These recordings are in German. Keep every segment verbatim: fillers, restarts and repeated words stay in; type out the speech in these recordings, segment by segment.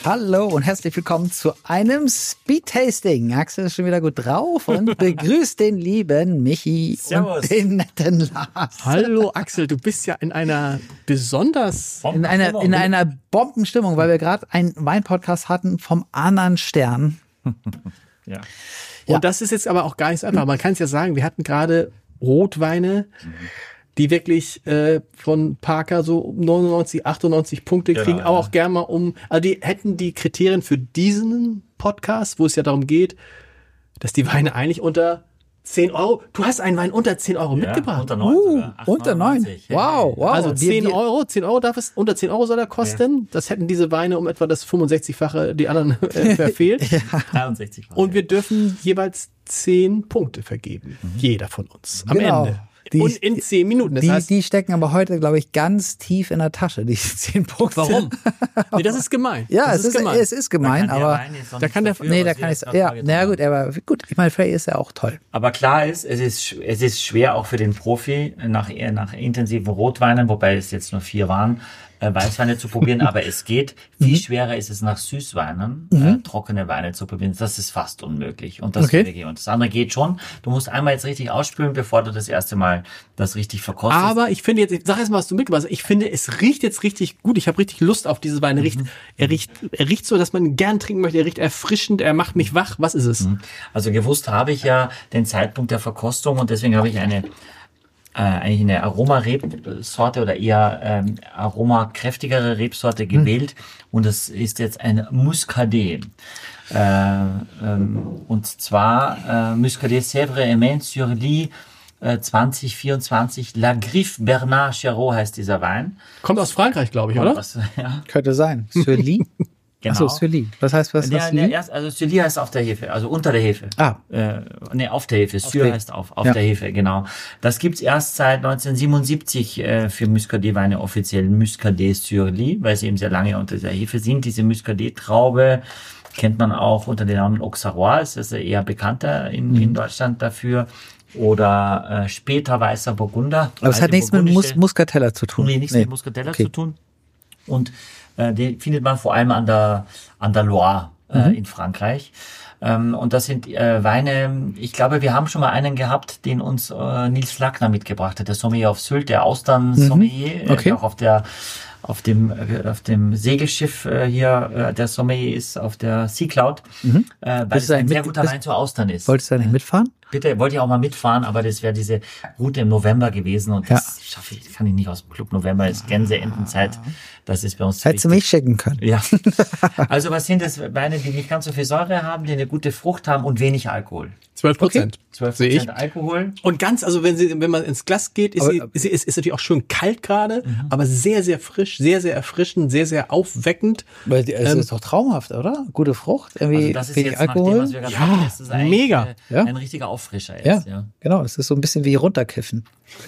Hallo und herzlich willkommen zu einem Speed-Tasting. Axel ist schon wieder gut drauf und begrüßt den lieben Michi Servus. und den netten Lars. Hallo Axel, du bist ja in einer besonders... In einer, in einer Bombenstimmung, weil wir gerade einen Wein-Podcast hatten vom anderen Stern. Ja. Und Ja. das ist jetzt aber auch gar nicht so einfach. Man kann es ja sagen, wir hatten gerade Rotweine, die wirklich äh, von Parker so neunundneunzig, achtundneunzig Punkte Genau, kriegen, ja. auch gerne mal um, also die hätten die Kriterien für diesen Podcast, wo es ja darum geht, dass die Weine eigentlich unter zehn Euro, du hast einen Wein unter zehn Euro mitgebracht. Unter neun Uh, sogar. acht unter neun. neunundneunzig. Wow, wow. Also Wir- zehn wir- Euro, zehn Euro darf es, unter zehn Euro soll er kosten. Das hätten diese Weine um etwa das fünfundsechzig-fache die anderen äh, verfehlt. dreiundsechzig. Und wir dürfen jeweils zehn Punkte vergeben. Jeder von uns. Am Genau. Ende. Die- Und in zehn Minuten. Das Die, heißt, die stecken aber heute, glaube ich, ganz tief in der Tasche, die zehn Punkte. warum? Nee, das ist gemein. Ja, das es ist, es ist gemein, aber... Da kann der- Nee, da kann ich ja, na gut, aber gut, ich meine, vielleicht ist er auch toll. Aber klar ist, es ist, sch- es ist schwer auch für den Profi nach, nach intensiven Rotweinen, wobei es jetzt nur vier waren, äh, Weißweine zu probieren, aber es geht. Viel schwerer ist es nach Süßweinen, äh, trockene Weine zu probieren. Das ist fast unmöglich. Und das, Okay. würde gehen. Und das andere geht schon. Du musst einmal jetzt richtig ausspülen, bevor du das erste Mal das richtig verkostest. Aber ich finde jetzt, ich sag erst mal, was du mitgebracht hast. Ich finde, es riecht jetzt richtig gut. Ich habe richtig Lust auf diese Weine. Er riecht, er riecht, er riecht so, dass man ihn gern trinken möchte. Er riecht erfrischend. Er macht mich wach. Was ist es? Also gewusst habe ich ja den Zeitpunkt der Verkostung und deswegen habe ich eine äh, eigentlich eine Aromarebsorte oder eher ähm, aromakräftigere Rebsorte gewählt und das ist jetzt ein Muscadet. Äh, ähm, und zwar äh, Muscadet Sèvres et Maine-sur-Lie äh, zwanzig vierundzwanzig La Griffe Bernard Chiraud heißt dieser Wein. Kommt aus Frankreich, glaube ich, oder? Was, ja, Könnte sein. Sur-Lie? genau. Achso, Sur-Lie. Was heißt was? Der, was der Lie? erst, also Sur-Lie heißt auf der Hefe, also unter der Hefe. Ah. Äh, nee, auf der Hefe. Sur der- heißt auf, auf Ja. der Hefe, genau. Das gibt's erst seit neunzehnhundertsiebenundsiebzig äh, für Muscadet-Weine offiziell Muscadet Sur-Lie, weil sie eben sehr lange unter der Hefe sind. Diese Muscadet-Traube kennt man auch unter dem Namen Auxerrois, ist das eher bekannter in, Mhm. in Deutschland dafür. Oder äh, später weißer Burgunder. Aber es hat alte nichts mit Mus burgundische- Muscatella zu tun. Nee, nichts Nee. mit Muscatella Okay. zu tun. Und äh, den findet man vor allem an der, an der Loire äh, Mhm. in Frankreich. Ähm, und das sind äh, Weine, ich glaube, wir haben schon mal einen gehabt, den uns äh, Nils Flackner mitgebracht hat, der Sommelier auf Sylt, der Austern-Sommelier, Mhm. Okay. äh, auch auf der auf dem äh, auf dem Segelschiff äh, hier, äh, der Sommelier ist auf der Sea Cloud, Mhm. äh, weil Bist es du ein eigentlich sehr mit- guter bist- Wein zu Austern ist. Wolltest du da nicht mitfahren? Bitte, wollte ich auch mal mitfahren, aber das wäre diese Route im November gewesen und das Ja. schaffe ich, kann ich nicht aus dem Club November, ist Gänseentenzeit. Das ist bei uns zu Hättest du wichtig. mich schicken können. Ja. Also was sind das Weine, die nicht ganz so viel Säure haben, die eine gute Frucht haben und wenig Alkohol? zwölf Prozent. zwölf Sehe ich. Prozent Alkohol. Und ganz, also wenn sie, wenn man ins Glas geht, ist Aber- sie, ist, sie- ist, ist natürlich auch schön kalt gerade, aber sehr, sehr frisch, sehr, sehr erfrischend, sehr, sehr aufweckend. Weil die- Es Ähm, ist doch traumhaft, oder? Gute Frucht, irgendwie Also das ist wenig jetzt nach dem, Alkohol. was wir gerade Ja, hatten, ist das eigentlich mega. äh, Ja. ein richtiger Auffrischer ja, jetzt. Ja. genau. Es ist so ein bisschen wie runterkiffen.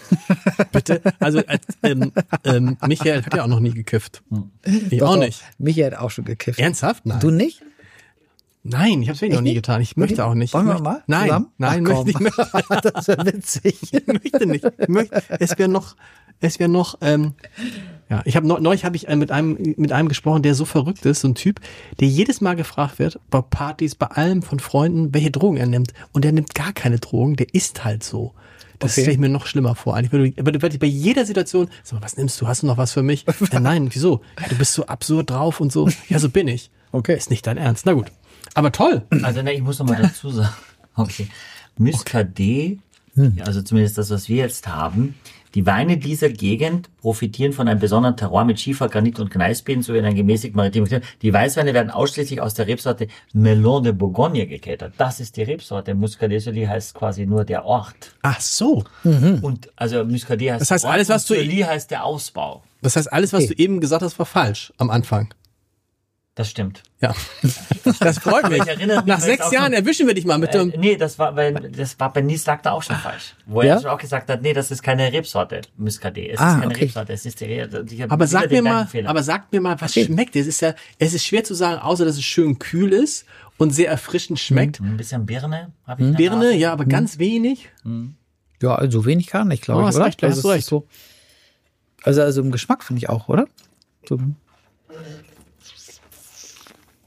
Bitte. Also äh, ähm, ähm, Michael hat ja auch noch nie gekifft. Ich Doch, auch doch. nicht. Michi hat auch schon gekifft. Ernsthaft? Nein. Du nicht? Nein, ich habe es wirklich noch nie nicht? getan. Ich möchte auch nicht. Wollen ich wir möchte, mal Nein, zusammen? nein, Ach, möchte, ich, möchte, Das wäre witzig. ich möchte nicht. Ich möchte, es wäre noch, es wäre noch. Ähm, ja, ich habe neulich habe ich äh, mit einem mit einem gesprochen, der so verrückt ist, so ein Typ, der jedes Mal gefragt wird bei Partys, bei allem von Freunden, welche Drogen er nimmt, und der nimmt gar keine Drogen. Der isst halt so. Das Okay. stelle ich mir noch schlimmer vor. Eigentlich würde ich, würde ich bei jeder Situation, sag mal, was nimmst du? Hast du noch was für mich? Ja, nein, wieso? Ja, du bist so absurd drauf und so. Ja, so bin ich. Okay. Ist nicht dein Ernst. Na gut. Aber toll. Also ne, ich muss noch mal dazu sagen, okay, Muscadet, also zumindest das, was wir jetzt haben, die Weine dieser Gegend profitieren von einem besonderen Terroir mit Schiefer, Granit und Gneisböden sowie einem gemäßigten maritimen Klima. Die Weißweine werden ausschließlich aus der Rebsorte Melon de Bourgogne gekeltert. Das ist die Rebsorte. Muscadet Sur-Lie heißt quasi nur der Ort. Ach so. Und also Muscadet heißt Das heißt, der Ort alles, was und du- Sur-Lie heißt der Ausbau. Das heißt, alles, was Okay. du eben gesagt hast, war falsch am Anfang. Das stimmt. Ja. Das freut mich. Ich erinnere mich, Nach weil sechs es auch Jahren schon- erwischen wir dich mal mit Äh, dem. nee, das war bei, das war bei Nils Lackner auch schon falsch. Wo Ja? er schon auch gesagt hat, nee, das ist keine Rebsorte, Muscadet. Es Ah, ist keine okay. Rebsorte, es ist die, Re- die Aber sag mir mal, Fehler. aber sag mir mal, was Okay. schmeckt? Es ist ja, es ist schwer zu sagen, außer dass es schön kühl ist und sehr erfrischend schmeckt. ein bisschen Birne, habe ich in der Birne, Nase. ja, aber ganz wenig. Ja, also wenig gar nicht, glaube Oh, ich, hast oder? recht, hast Also du es recht. ist So, also, also im Geschmack finde ich auch, oder? So,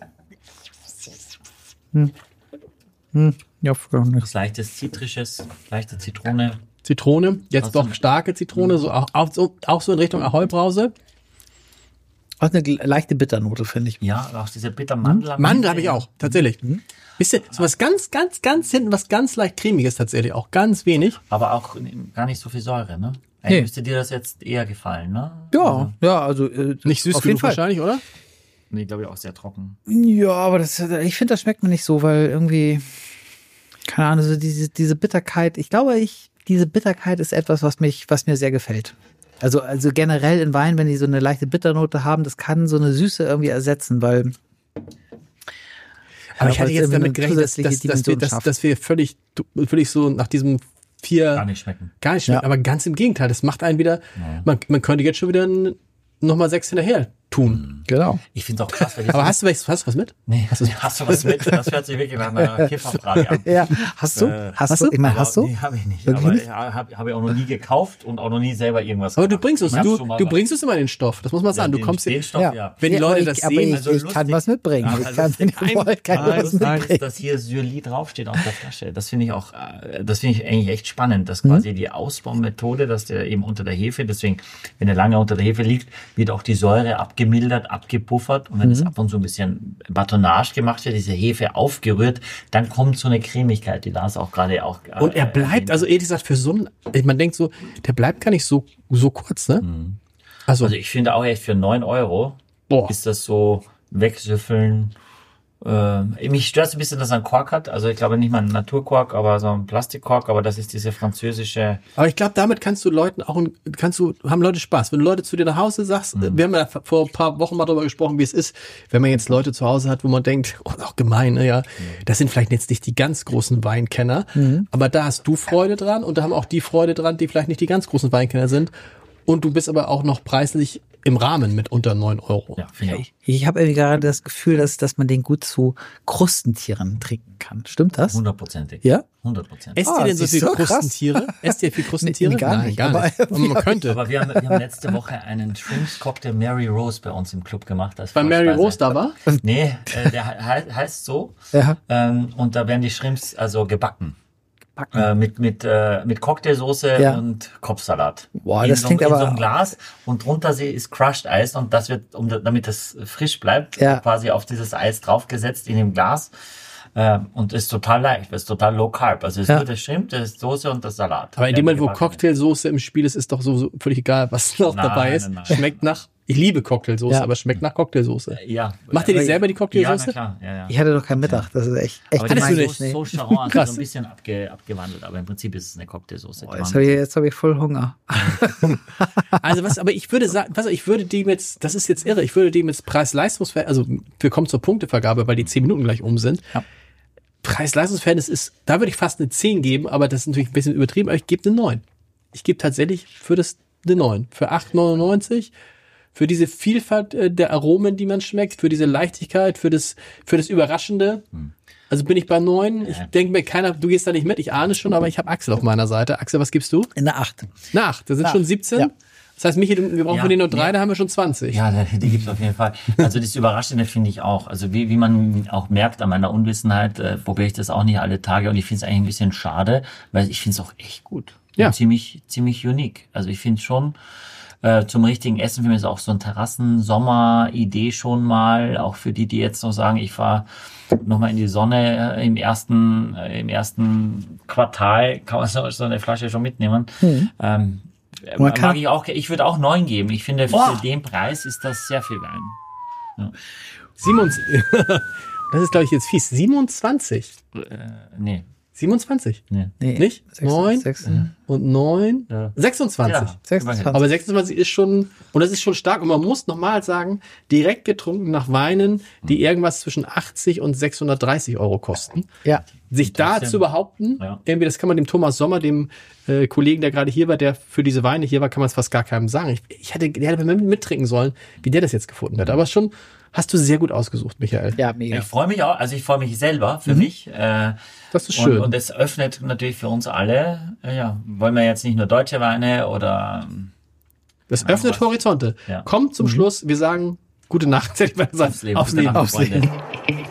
Ja, früher nicht. Was leichtes Zitrisches, leichte Zitrone. Zitrone, jetzt Also- doch starke Zitrone, so auch, auch, so, auch so in Richtung Ahoi-Brause. Auch eine gl- leichte Bitternote, finde ich. Ja, auch diese Bittermandel. Mandel habe ich auch, tatsächlich. Bisschen, so was ganz, ganz, ganz hinten, was ganz leicht cremiges tatsächlich, auch ganz wenig. Aber auch gar nicht so viel Säure, ne? Nee. Eigentlich müsste dir das jetzt eher gefallen, ne? Ja, ja, also äh, Nicht süß auf jeden genug Fall. wahrscheinlich, oder? Nee, glaube ich auch sehr trocken. Ja, aber das, ich finde, das schmeckt mir nicht so, weil irgendwie, keine Ahnung, so diese, diese Bitterkeit, ich glaube, ich, diese Bitterkeit ist etwas, was mich, was mir sehr gefällt. Also, also generell in Wein, wenn die so eine leichte Bitternote haben, das kann so eine Süße irgendwie ersetzen, weil. Aber ich hatte weil es jetzt irgendwie damit eine gerechnet, dass, zusätzliche dass, dass, wir, Dimension dass, schafft. dass wir völlig, völlig so nach diesem vier Gar nicht schmecken. gar nicht schmecken. Ja. Aber ganz im Gegenteil, das macht einen wieder, Ja. man, man könnte jetzt schon wieder n- nochmal sechs hinterher tun. Genau. Ich finde es auch krass, weil die Aber hast du, was- hast du was mit? Nee, hast du, hast du was mit? Das hört sich wirklich nach einer Kifferfrage an. Ja, hast du? Äh, hast, hast du? du? Ich meine, Aber- hast du? Nee, habe ich nicht. Wirklich Aber nicht? ja, habe hab ich auch noch nie gekauft und auch noch nie selber irgendwas Aber du gemacht. bringst uns, Ich hab du, schon mal du was- bringst uns immer den Stoff. Das muss man sagen. Ja, Du den- kommst den hier, Stoff, ja. wenn die Ja, Leute aber das ich, aber sehen. ich, also ich lustig. kann was mitbringen. Ja, ich also kann, das wenn ist ihr wollt, kann Ah, ich was lustig ist, mitbringen. dass hier Syli draufsteht auf der Flasche. Das finde ich auch, äh, das finde ich eigentlich echt spannend, dass quasi die Ausbaumethode, dass der eben unter der Hefe, deswegen, wenn er lange unter der Hefe liegt, wird auch die Säure abgemildert, abgepuffert und wenn es ab und zu ein bisschen Batonage gemacht wird, diese Hefe aufgerührt, dann kommt so eine Cremigkeit, die Lars auch gerade auch äh, Und er bleibt, erwähnt also hat. ehrlich gesagt, für so ein, man denkt so, der bleibt gar nicht so, so kurz, ne? Also, Also ich finde auch echt für neun Euro boah. ist das so wegsüffeln. Äh, mich stört es ein bisschen, dass er einen Kork hat. Also ich glaube nicht mal einen Naturkork, aber so ein Plastikkork. Aber das ist diese französische. Aber ich glaube, damit kannst du Leuten auch, ein- kannst du, haben Leute Spaß. Wenn du Leute zu dir nach Hause sagst, wir haben ja vor ein paar Wochen mal darüber gesprochen, wie es ist, wenn man jetzt Leute zu Hause hat, wo man denkt, oh, auch gemein, ne, ja, das sind vielleicht jetzt nicht die ganz großen Weinkenner, aber da hast du Freude dran und da haben auch die Freude dran, die vielleicht nicht die ganz großen Weinkenner sind. Und du bist aber auch noch preislich im Rahmen mit unter neun Euro. Ja, finde ich Ich habe irgendwie gerade das Gefühl, dass, dass man den gut zu Krustentieren trinken kann. Stimmt das? hundertprozentig. Ja? hundert Prozent. Esst Ah, ihr denn so siehst viel du? Krass. Krustentiere? Esst ihr viel Krustentiere? Nee, gar Nein, nicht, gar aber- nicht. Aber man könnte. Aber wir haben, wir haben letzte Woche einen Shrimps Cocktail Mary Rose bei uns im Club gemacht. Als Weil Mary Vorspeise. Rose da war? Nee, äh, der he heißt so. Ja. Ähm, und da werden die Shrimps also gebacken. Äh, mit mit äh, mit Cocktailsoße Ja. und Kopfsalat. Boah, in das so, klingt in aber- so einem Glas und drunter sie ist Crushed Eis und das wird, um damit das frisch bleibt, Ja. quasi auf dieses Eis draufgesetzt in dem Glas. Ähm, und ist total leicht, ist total low carb. Also es ist Ja. nur der Shrimp, das Soße und das Salat. Aber in Der dem Moment, wo gebacken wird. Cocktailsoße im Spiel ist, ist doch so, so völlig egal, was noch Nein, dabei ist. nein, nein. Schmeckt nach, ich liebe Cocktailsoße, Ja. aber schmeckt nach Cocktailsoße. Ja. Macht ihr die Aber- selber, die Ja, na Cocktailsoße? klar. Ja, ja. Ich hatte doch keinen Mittag. Das ist echt, echt Aber die Hattest ist du gemein. nicht? so, so charmant, Krass. so ein bisschen abge, abgewandelt, aber im Prinzip ist es eine Cocktailsoße. Boah, die jetzt man- habe ich, jetzt hab ich voll Hunger. Also was, aber ich würde sagen, was, ich würde dem jetzt, das ist jetzt irre, ich würde dem jetzt Preis-Leistungs-Verhältnis, also wir kommen zur Punktevergabe, weil die zehn Minuten gleich um sind. Ja. Preis-Leistungs-Verhältnis ist, da würde ich fast eine zehn geben, aber das ist natürlich ein bisschen übertrieben, aber ich gebe eine neun. Ich gebe tatsächlich für das eine neun. Für acht neunundneunzig, für diese Vielfalt äh, der Aromen, die man schmeckt, für diese Leichtigkeit, für das, für das Überraschende. Also bin ich bei neun. Ich denke mir, keiner, du gehst da nicht mit, ich ahne schon, aber ich habe Axel auf meiner Seite. Axel, was gibst du? In der acht. Eine acht. Das sind Eine schon acht. siebzehn. Ja. Das heißt, Michi, wir brauchen Ja, von denen nur drei, ja. da haben wir schon zwanzig. Ja, die, die gibt's auf jeden Fall. Also das Überraschende finde ich auch. Also wie, wie man auch merkt an meiner Unwissenheit, äh, probiere ich das auch nicht alle Tage und ich finde es eigentlich ein bisschen schade, weil ich finde es auch echt gut. Ja. Und ziemlich, ziemlich unique. Also ich finde schon, äh, zum richtigen Essen für mich ist auch so ein Terrassen-Sommer-Idee schon mal, auch für die, die jetzt noch sagen, ich fahre nochmal in die Sonne äh, im ersten, äh, im ersten Quartal, kann man so, so eine Flasche schon mitnehmen. Ähm, Man mag kann- ich auch, ich würde auch neun geben. Ich finde, für Boah. den Preis ist das sehr viel Wein. siebenundzwanzig. Das ist, glaube ich, jetzt fies. siebenundzwanzig. Äh, nee, siebenundzwanzig. nee. Nee, Nicht? sechs- Neun sechs- und neun. Ja. sechsundzwanzig. Ja, sechsundzwanzig. Aber sechsundzwanzig ist schon, und das ist schon stark. Und man muss nochmal sagen, direkt getrunken nach Weinen, die irgendwas zwischen achtzig und sechshundertdreißig Euro kosten. Ja. Sich da trotzdem- zu behaupten, Ja. irgendwie, das kann man dem Thomas Sommer, dem äh, Kollegen, der gerade hier war, der für diese Weine hier war, kann man es fast gar keinem sagen. Ich, ich hätte, der hätte mit- mittrinken sollen, wie der das jetzt gefunden hat. Aber schon hast du sehr gut ausgesucht, Michael. Ja, mega. Ich freue mich auch, also ich freue mich selber für mich. Äh, Das ist und, schön. und es öffnet natürlich für uns alle, äh, ja, wollen wir jetzt nicht nur deutsche Weine oder ähm, Das öffnet was. Horizonte. Ja. Kommt zum Schluss, wir sagen gute Nacht, hätte ich mal gesagt. aufs Leben. Aufs Gute Leben. Nacht, Aufs Leben. Freunde.